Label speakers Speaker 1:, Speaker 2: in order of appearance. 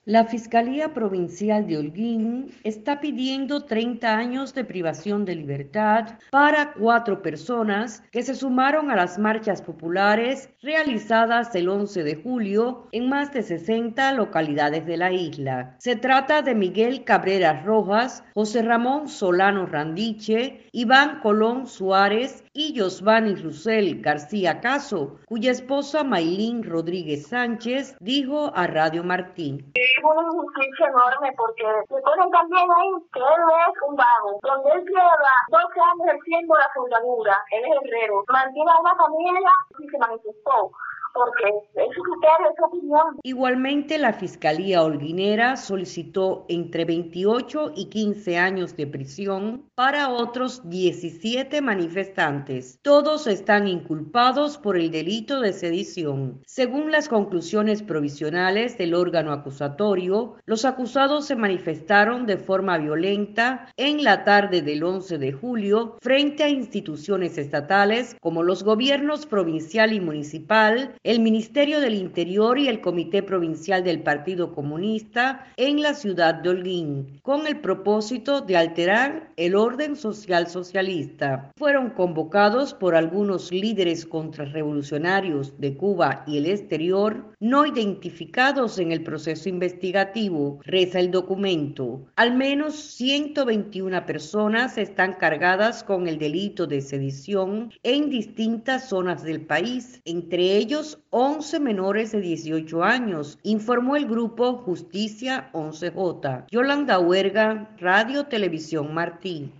Speaker 1: La Fiscalía Provincial de Holguín está pidiendo 30 años de privación de libertad para 4 personas que se sumaron a las marchas populares realizadas el 11 de julio en más de 60 localidades de la isla. Se trata de Miguel Cabrera Rojas, José Ramón Solano Randiche, Iván Colón Suárez y Josvani Rusel García Caso, cuya esposa Maylín Rodríguez Sánchez dijo a Radio Martín.
Speaker 2: Es una injusticia enorme porque se ponen también ahí que él es un vago, donde él lleva 12 años ejerciendo la soldadura, él es herrero, mantiene a una familia y se manifestó, porque es su criterio, es su opinión.
Speaker 1: Igualmente, la Fiscalía Holguinera solicitó entre 28 y 15 años de prisión para otros 17 manifestantes. Todos están inculpados por el delito de sedición. Según las conclusiones provisionales del órgano acusatorio, los acusados se manifestaron de forma violenta en la tarde del 11 de julio frente a instituciones estatales como los gobiernos provincial y municipal, el Ministerio del Interior y el Comité Provincial del Partido Comunista en la ciudad de Holguín, con el propósito de alterar el orden social socialista. Fueron convocados por algunos líderes contrarrevolucionarios de Cuba y el exterior, no identificados en el proceso investigativo, reza el documento. Al menos 121 personas están cargadas con el delito de sedición en distintas zonas del país, entre ellos 11 menores de 18 años, informó el grupo Justicia 11J. Yolanda Huerga, Radio Televisión Martí.